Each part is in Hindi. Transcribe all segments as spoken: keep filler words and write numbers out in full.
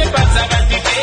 पासा वट के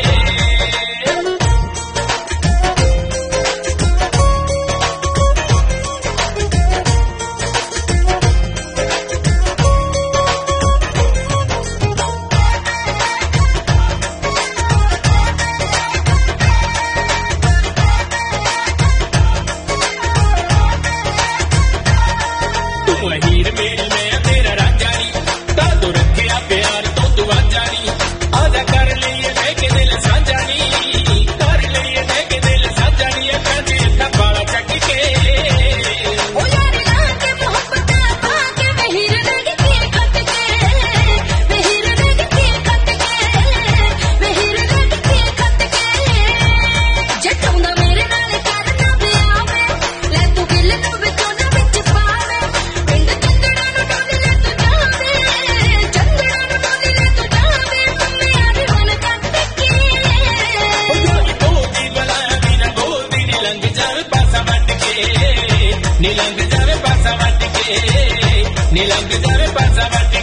हीर मेरी मैं तेरा राजानी ता तू रखिया प्यार तो तू आजानी आजा कर लिए लेके दिल साजानी कर लिए लेके दिल साजानी अखा दे अखा बाला चक के ओ यार लाके मोहब्बत पाके वहीर लग के खत के वहीर लग के खत के वहीर लग के खत के जटौंदा मेरे नाल करना पियावे ले तू दिल नु विचों ना विच पावे नीलंग जावे पासा वट के नीलंग जावे पासा वट